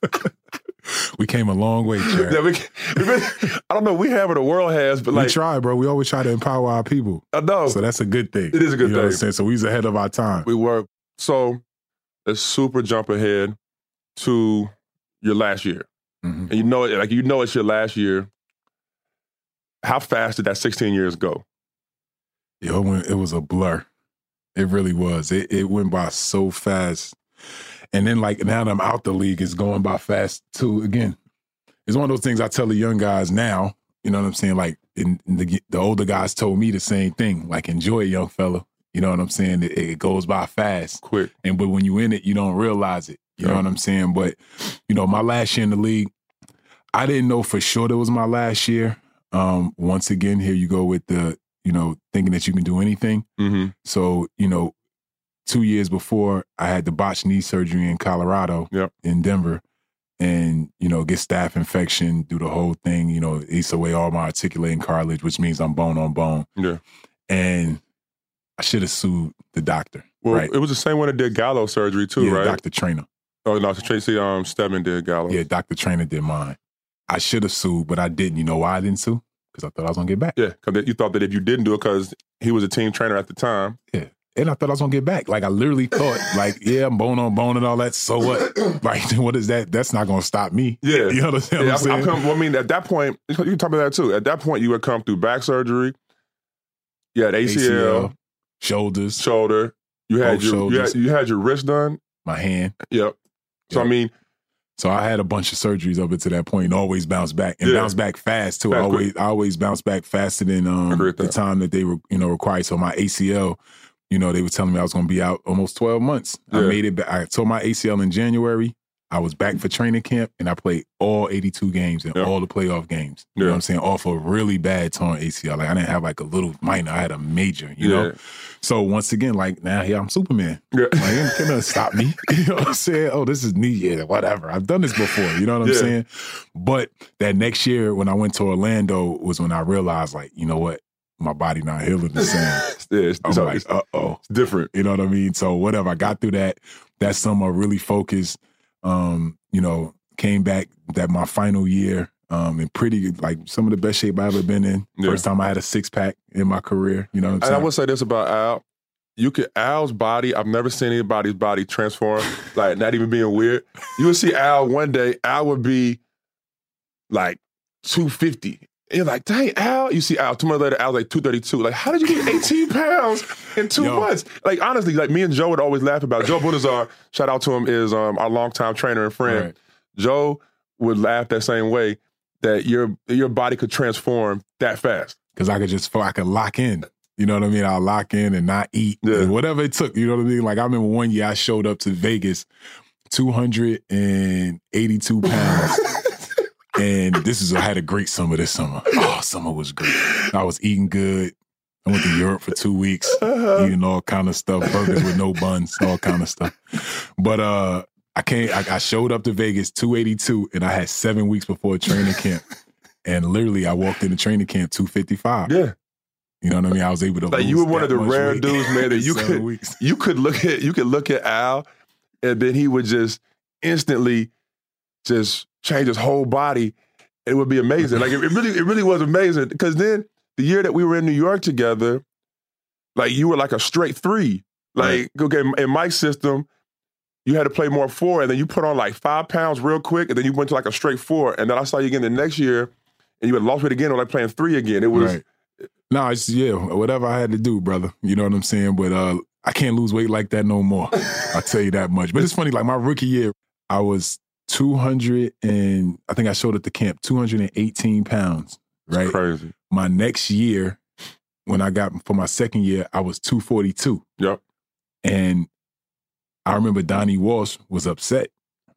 We came a long way, Jared. Yeah, we really, I don't know. We have it. The world has, but We like try, bro. We always try to empower our people. I know So that's a good thing. It is a good You know what I'm thing. saying? So we was ahead of our time. we were. So let's super jump ahead to your last year, Mhm. and you know it's your last year. How fast did that 16 years go? Yo, it was a blur. It really was. It went by so fast. And then, like, now that I'm out the league, it's going by fast, too. Again, it's one of those things I tell the young guys now, you know what I'm saying? Like, the older guys told me the same thing. Like, enjoy it, young fella. You know what I'm saying? It goes by fast. Quick. But when you in it, you don't realize it. You know what I'm saying? But, my last year in the league, I didn't know for sure that was my last year. Once again, here you go with the, thinking that you can do anything. Mm-hmm. So, 2 years before, I had the botched knee surgery in Colorado, in Denver, and, get staph infection, do the whole thing, it eats away all my articulating cartilage, which means I'm bone on bone. Yeah. And I should have sued the doctor. Well, right? it was the same one that did Gallo surgery too, Yeah, right? Dr. Trainer. Oh no, Tracy Stedman did Gallo. Yeah, Dr. Trainer did mine. I should have sued, but I didn't. You know why I didn't sue? Because I thought I was going to get back. Yeah, because you thought that if you didn't do it, because he was a team trainer at the time. Yeah. And I thought I was going to get back. Like, I literally thought, I'm bone on bone and all that. So what? Like, what is that? That's not going to stop me. Yeah. You understand what I'm saying? At that point, you can talk about that too. At that point, you had come through back surgery. You had ACL, shoulder. You had your wrist done. My hand. Yep. So, Yep. So I had a bunch of surgeries up until that point and always bounce back. And bounce back fast, too. I always bounce back faster than the time that they were, required. So my ACL, they were telling me I was going to be out almost 12 months. Yeah. I made it back. I tore my ACL in January. I was back for training camp, and I played all 82 games and all the playoff games. You know what I'm saying? Off a really bad torn ACL. Like, I didn't have like a little minor. I had a major, you know? So once again, like, now here I'm Superman. Yeah. Like, you can't stop me. You know what I'm saying? Oh, this is me. Yeah, whatever. I've done this before. You know what I'm saying? But that next year when I went to Orlando was when I realized, like, you know what? My body not healing the same. I'm like, uh-oh. It's different. You know what I mean? So whatever. I got through that. That summer, really focused. Came back that my final year in pretty, like, some of the best shape I ever been in. First time I had a six-pack in my career. You know what I'm saying? And I will say this about Al. Al's body, I've never seen anybody's body transform, like, not even being weird. You would see Al one day, Al would be like 250. And you're like, dang, Al. You see Al 2 months later, Al's like 232. Like, how did you get 18 pounds in 2 months? Like, honestly, like, me and Joe would always laugh about it. Joe Bunazar, shout out to him, is our longtime trainer and friend. Right. Joe would laugh that same way, that your body could transform that fast. Because I could lock in. You know what I mean? I'll lock in and not eat. And whatever it took. You know what I mean? Like, I remember one year I showed up to Vegas, 282 pounds. And I had a great summer this summer. Oh, summer was great. I was eating good. I went to Europe for 2 weeks, eating all kind of stuff, burgers with no buns, all kind of stuff. But I showed up to Vegas, 282, and I had 7 weeks before training camp. And literally, I walked into training camp 255. Yeah. You know what I mean? I was able to like, lose you were one of the rare weight dudes, man, that you could look at Al, and then he would just instantly just change his whole body. It would be amazing. Like, it really was amazing. Because then the year that we were in New York together, like, you were like a straight 3. Like, okay, in my system, you had to play more 4, and then you put on like 5 pounds real quick, and then you went to like a straight 4, and then I saw you again the next year, and you had lost weight again, or like playing 3 again. It was no, it's whatever I had to do, brother. You know what I'm saying? But I can't lose weight like that no more. I'll tell you that much. But it's funny, like, my rookie year, I was 200 and I think I showed at the camp 218 pounds. Right? That's crazy. My next year, when I got for my second year, I was 242. Yep. And I remember Donnie Walsh was upset.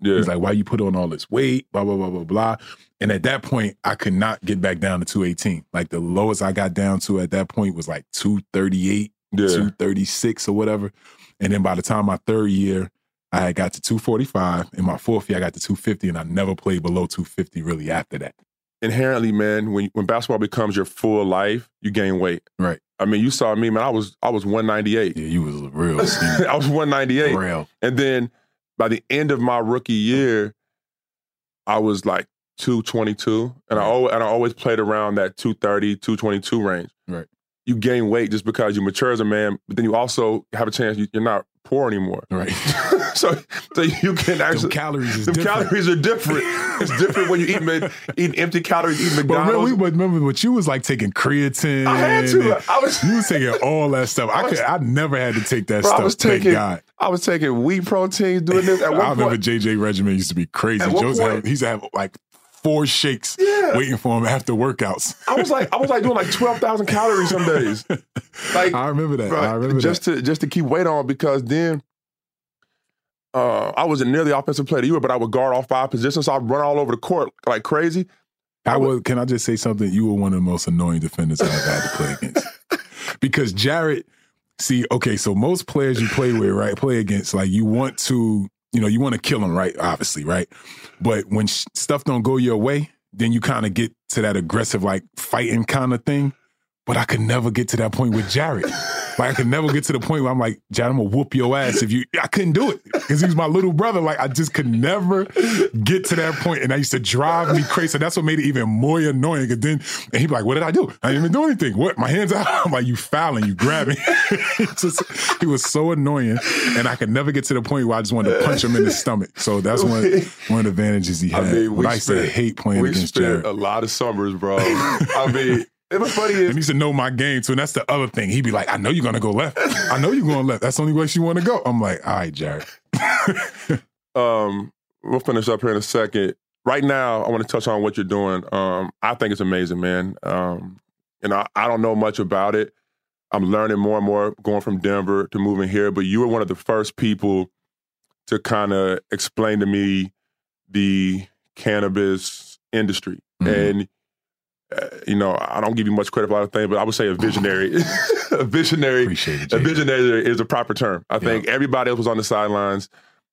Yeah. He's like, why you put on all this weight, blah, blah, blah, blah, blah. And at that point, I could not get back down to 218. Like the lowest I got down to at that point was like 238, 236 or whatever. And then by the time my third year, I had got to 245. In my fourth year, I got to 250, and I never played below 250 really after that. Inherently, man, when basketball becomes your full life, you gain weight. Right. I mean, you saw me, man. I was 198. Yeah, you was real skinny. I was 198. Real. And then by the end of my rookie year, I was like 222, and I always played around that 230, 222 range. Right. You gain weight just because you mature as a man, but then you also have a chance you're not poor anymore. Right. so you can actually calories are different. It's different when you eat empty calories, eat McDonald's. But remember what you was like taking creatine. I had to. You was taking all that stuff. I never had to take that stuff. Thank God. I was taking wheat proteins, doing this. I remember JJ regimen used to be crazy. He used to have like 4 shakes waiting for him after workouts. I was like doing like 12,000 calories some days. Like I remember that. Bro, just to keep weight on, because then I wasn't nearly offensive player of the year, but I would guard all 5 positions. So I'd run all over the court like crazy. Can I just say something? You were one of the most annoying defenders I've had to play against. Because Jarrett, so most players you play with, right, play against, like you want to kill them, right? Obviously, right? But when stuff don't go your way, then you kind of get to that aggressive, like fighting kind of thing. But I could never get to that point with Jarrett. Like I could never get to the point where I'm like, Jarrett, I'm gonna whoop your ass if you. I couldn't do it because he was my little brother. Like I just could never get to that point, and that used to drive me crazy. So that's what made it even more annoying. And he'd be like, "What did I do? I didn't even do anything. What? My hands out." I'm like, "You fouling? You grabbing?" He was so annoying, and I could never get to the point where I just wanted to punch him in the stomach. So that's one of the advantages he had. I used to hate playing against Jarrett. A lot of summers, bro. I mean. It was funny. And he used to know my game too, and that's the other thing. He'd be like, "I know you're gonna go left. I know you're going left. That's the only place you want to go." I'm like, "All right, Jarrett." We'll finish up here in a second. Right now, I want to touch on what you're doing. I think it's amazing, man. I don't know much about it. I'm learning more and more going from Denver to moving here. But you were one of the first people to kind of explain to me the cannabis industry, and. I don't give you much credit for a lot of things, but I would say a visionary. a visionary is a proper term. I think everybody else was on the sidelines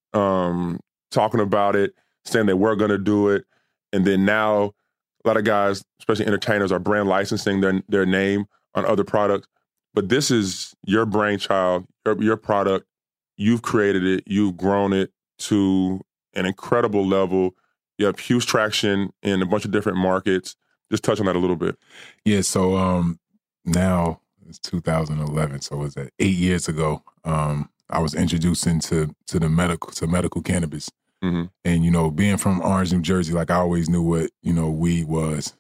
talking about it, saying they were going to do it. And then now a lot of guys, especially entertainers, are brand licensing their name on other products. But this is your brainchild, your product. You've created it. You've grown it to an incredible level. You have huge traction in a bunch of different markets. Just touch on that a little bit. Yeah, so now it's 2011, so was that 8 years ago? I was introduced into medical cannabis, and being from Orange, New Jersey, like I always knew what weed was.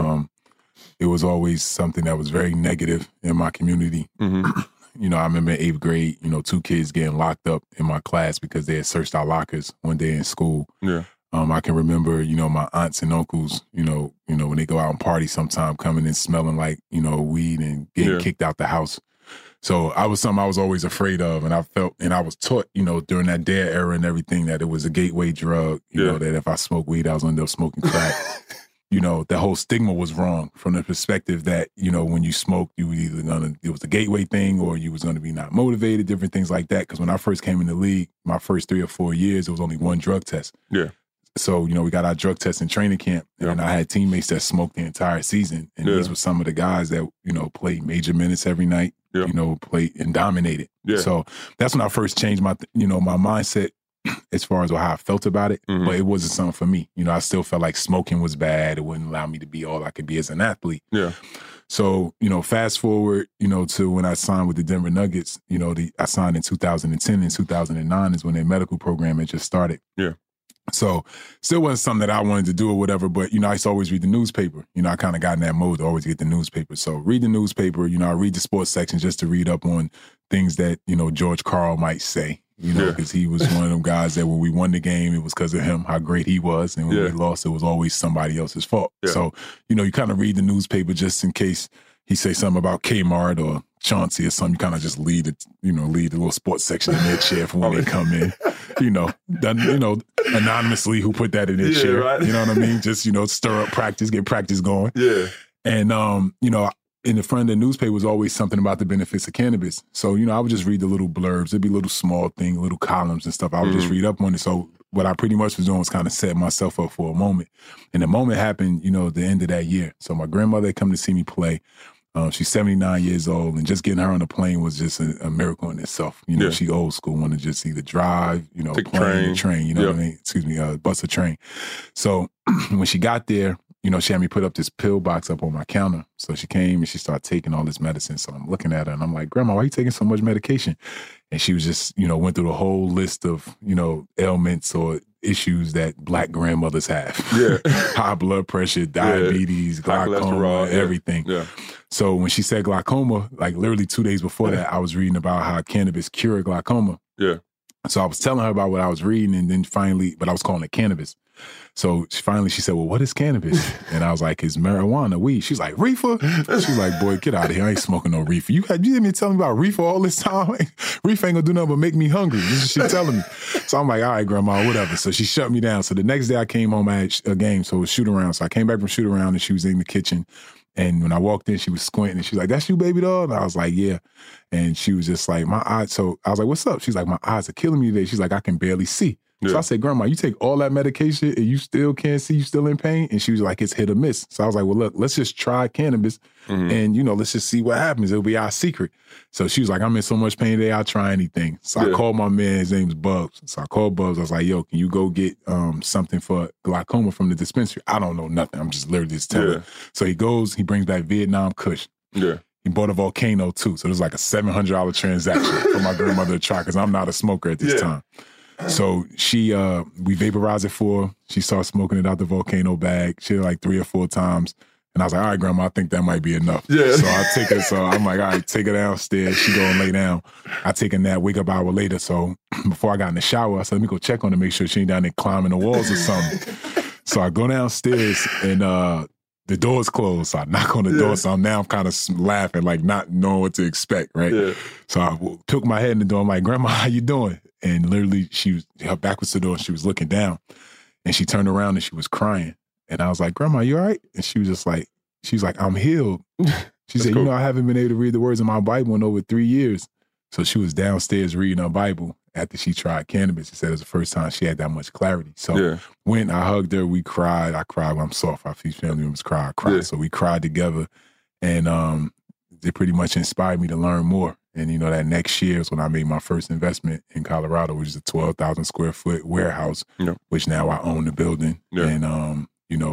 It was always something that was very negative in my community. I remember in 8th grade, 2 kids getting locked up in my class because they had searched our lockers one day in school. Yeah. I can remember, my aunts and uncles, when they go out and party sometime, coming and smelling like, weed and getting kicked out the house. So I was something I was always afraid of. And I felt, and I was taught, during that DARE era and everything, that it was a gateway drug, that if I smoked weed, I was going to end up smoking crack. The whole stigma was wrong from the perspective that, when you smoked, you were either it was a gateway thing or you was going to be not motivated, different things like that. Because when I first came in the league, my first 3 or 4 years, there was only 1 drug test. Yeah. So, we got our drug test in training camp, and I had teammates that smoked the entire season. And these were some of the guys that, played major minutes every night, played and dominated. Yeah. So that's when I first changed my mindset as far as how I felt about it. But it wasn't something for me. I still felt like smoking was bad. It wouldn't allow me to be all I could be as an athlete. Yeah. So, fast forward, to when I signed with the Denver Nuggets, I signed in 2010 and 2009 is when their medical program had just started. Yeah. So still wasn't something that I wanted to do or whatever, but, I used to always read the newspaper. I kind of got in that mode to always get the newspaper. So read the newspaper, I read the sports section just to read up on things that, George Karl might say, because he was one of them guys that when we won the game, it was because of him, how great he was. And when we lost, it was always somebody else's fault. Yeah. So, you kind of read the newspaper just in case, he say something about Kmart or Chauncey or something, you kind of just lead it, lead the little sports section in their chair for when they come in. Anonymously who put that in their chair. Right. You know what I mean? Just, stir up practice, get practice going. Yeah. And, in the front of the newspaper was always something about the benefits of cannabis. So, I would just read the little blurbs. It'd be little small things, little columns and stuff. I would just read up on it. So what I pretty much was doing was kind of setting myself up for a moment. And the moment happened, at the end of that year. So my grandmother had come to see me play. She's 79 years old, and just getting her on the plane was just a miracle in itself. She old school, wanted to just either drive, plane, train, what I mean? Excuse me, bus or train. So when she got there, she had me put up this pill box up on my counter. So she came and she started taking all this medicine. So I'm looking at her and I'm like, Grandma, why are you taking so much medication? And she was just, went through the whole list of, ailments or issues that Black grandmothers have. Yeah. High blood pressure, diabetes, glaucoma, everything. Yeah. So when she said glaucoma, like literally 2 days before that, I was reading about how cannabis cured glaucoma. Yeah. So I was telling her about what I was reading, and then finally, but I was calling it cannabis. So she said, well, what is cannabis? And I was like, it's marijuana, weed. She's like, reefer? She's like, boy, get out of here. I ain't smoking no reefer. You didn't even tell me about reefer all this time. Reefer ain't gonna do nothing but make me hungry. This is what she telling me. So I'm like, all right, Grandma, whatever. So she shut me down. So the next day I came home, I had a game, so it was shoot around. So I came back from shoot around and she was in the kitchen. And when I walked in, she was squinting and she was like, that's you, baby doll? And I was like, yeah. And she was just like, my eyes. So I was like, what's up? She's like, my eyes are killing me today. She's like, I can barely see. Yeah. So I said, Grandma, you take all that medication and you still can't see, you still in pain? And she was like, it's hit or miss. So I was like, well, look, let's just try cannabis and, let's just see what happens. It'll be our secret. So she was like, I'm in so much pain today, I'll try anything. So I called my man, his name's Bubs. So I called Bubs. I was like, yo, can you go get something for glaucoma from the dispensary? I don't know nothing. I'm just literally just telling. So he goes, he brings back Vietnam Kush. Yeah. He bought a Volcano too. So it was like a $700 transaction for my grandmother to try because I'm not a smoker at this time. So we vaporized it for her. She started smoking it out the Volcano bag. She did like 3 or 4 times. And I was like, all right, Grandma, I think that might be enough. Yeah. So I take her, so I'm like, all right, take her downstairs. She go and lay down. I take a nap, wake up an hour later. So before I got in the shower, I said, let me go check on her, make sure she ain't down there climbing the walls or something. So I go downstairs and the door's closed. So I knock on the door. So I'm kind of laughing, like not knowing what to expect, right? Yeah. So I took my head in the door. I'm like, Grandma, how you doing? And literally, her back was to the door and she was looking down. And she turned around and she was crying. And I was like, Grandma, you all right? And she was like, I'm healed. She said, cool. I haven't been able to read the words of my Bible in over 3 years. So she was downstairs reading her Bible after she tried cannabis. She said it was the first time she had that much clarity. So when I hugged her, we cried. I cried when I'm soft. Our family members cry. I cried. Yeah. So we cried together. And it pretty much inspired me to learn more. And, that next year is when I made my first investment in Colorado, which is a 12,000 square foot warehouse, which now I own the building. Yeah. And,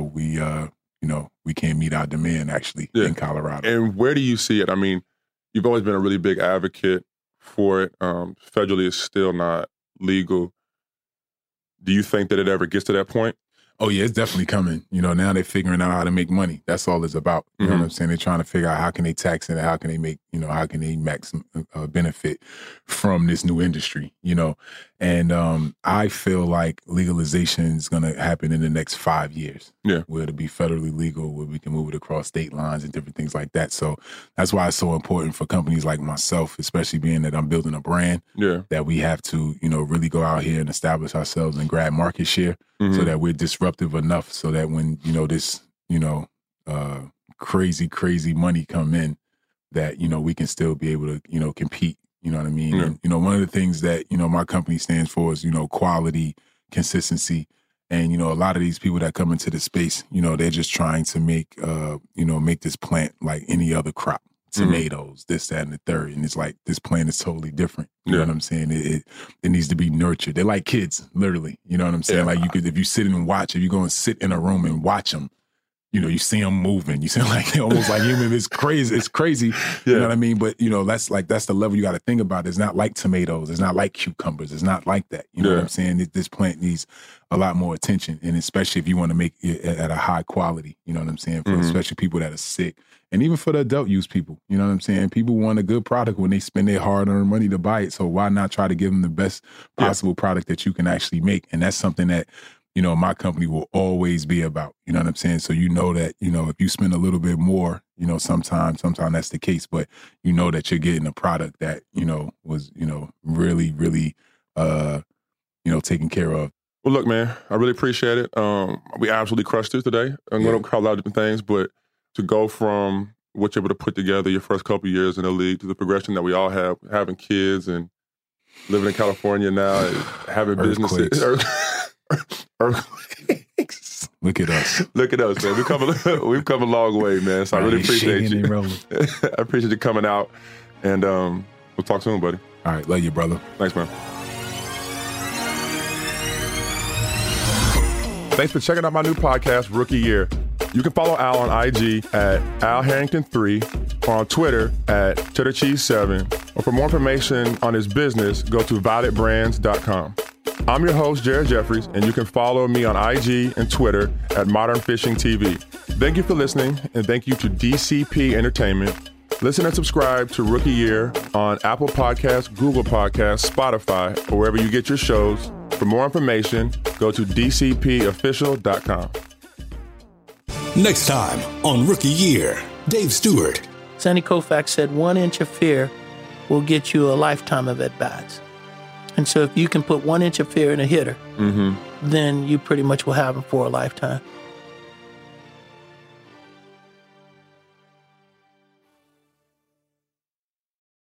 we can't meet our demand actually in Colorado. And where do you see it? I mean, you've always been a really big advocate for it. Federally, it's still not legal. Do you think that it ever gets to that point? Oh, yeah, it's definitely coming. Now they're figuring out how to make money. That's all it's about. You know what I'm saying? They're trying to figure out how can they tax it, how can they make, how can they maximum benefit from this new industry, And I feel like legalization is going to happen in the next 5 years. Yeah. Where it'll be federally legal, where we can move it across state lines and different things like that. So that's why it's so important for companies like myself, especially being that I'm building a brand, that we have to, really go out here and establish ourselves and grab market share. So that we're disruptive enough so that when, this, crazy money come in, that, we can still be able to, compete. You know what I mean? Yeah. And, one of the things that, my company stands for is, quality, consistency. And, a lot of these people that come into the space, they're just trying to make, make this plant like any other crop. Tomatoes, this, that, and the third. And it's like, this plant is totally different. You know what I'm saying? It needs to be nurtured. They're like kids, literally. You know what I'm saying? Yeah. Like if you sit and watch, if you go and sit in a room and watch them, you see them moving. You see like they're almost like human. It's crazy. It's crazy. You know what I mean? But, that's the level you got to think about. It's not like tomatoes. It's not like cucumbers. It's not like that. You know what I'm saying? This plant needs a lot more attention. And especially if you want to make it at a high quality, you know what I'm saying? For especially people that are sick. And even for the adult use people, you know what I'm saying? People want a good product when they spend their hard-earned money to buy it. So why not try to give them the best possible product that you can actually make? And that's something that, my company will always be about. You know what I'm saying? So that, if you spend a little bit more, You know, sometimes that's the case, but you know that you're getting a product that, you know, was, you know, really, really, taken care of. Well, look, man, I really appreciate it. We absolutely crushed it today. I'm going to cover a lot of different things, but to go from what you're able to put together your first couple of years in the league to the progression that we all have, having kids and living in California now, and having businesses. Earthquakes. Look at us. Look at us, man. We've come a long way, man. So I really appreciate you. I appreciate you coming out, and we'll talk soon, buddy. All right. Love you, brother. Thanks, man. Thanks for checking out my new podcast, Rookie Year. You can follow Al on IG at AlHarrington3 or on Twitter at CheddarCheese7. Or for more information on his business, go to VioletBrands.com. I'm your host, Jared Jeffries, and you can follow me on IG and Twitter at Modern Fishing TV. Thank you for listening, and thank you to DCP Entertainment. Listen and subscribe to Rookie Year on Apple Podcasts, Google Podcasts, Spotify, or wherever you get your shows. For more information, go to dcpofficial.com. Next time on Rookie Year, Dave Stewart. Sandy Koufax said 1 inch of fear will get you a lifetime of at-bats. And so if you can put 1 inch of fear in a hitter, then you pretty much will have him for a lifetime.